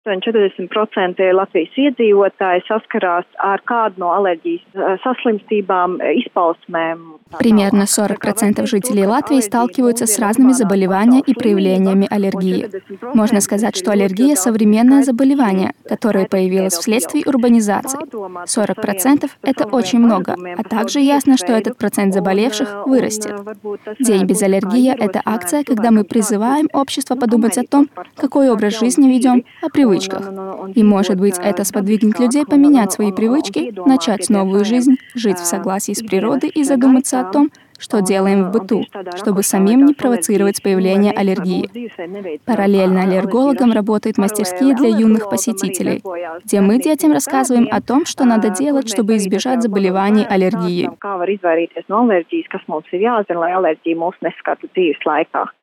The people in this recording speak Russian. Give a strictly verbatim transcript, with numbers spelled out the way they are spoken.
četrdesmit procenti Latvijas iedzīvotāji saskarās ar kādu no аллергijas saslimstībām, izpausmēm. Примерно сорок процентов жителей Латвии сталкиваются с разными заболеваниями и проявлениями аллергии. Можно сказать, что аллергия – современное заболевание, которое появилось вследствие урбанизации. сорок процентов – это очень много, а также ясно, что этот процент заболевших вырастет. День без аллергии – это акция, когда мы призываем общество подумать о том, какой образ жизни ведем, о привычках. И, может быть, это сподвигнет людей поменять свои привычки, начать новую жизнь, жить в согласии с природой и задуматься о том, что делаем в быту, чтобы самим не провоцировать появление аллергии. Параллельно аллергологам работают мастерские для юных посетителей, где мы детям рассказываем о том, что надо делать, чтобы избежать заболеваний аллергией.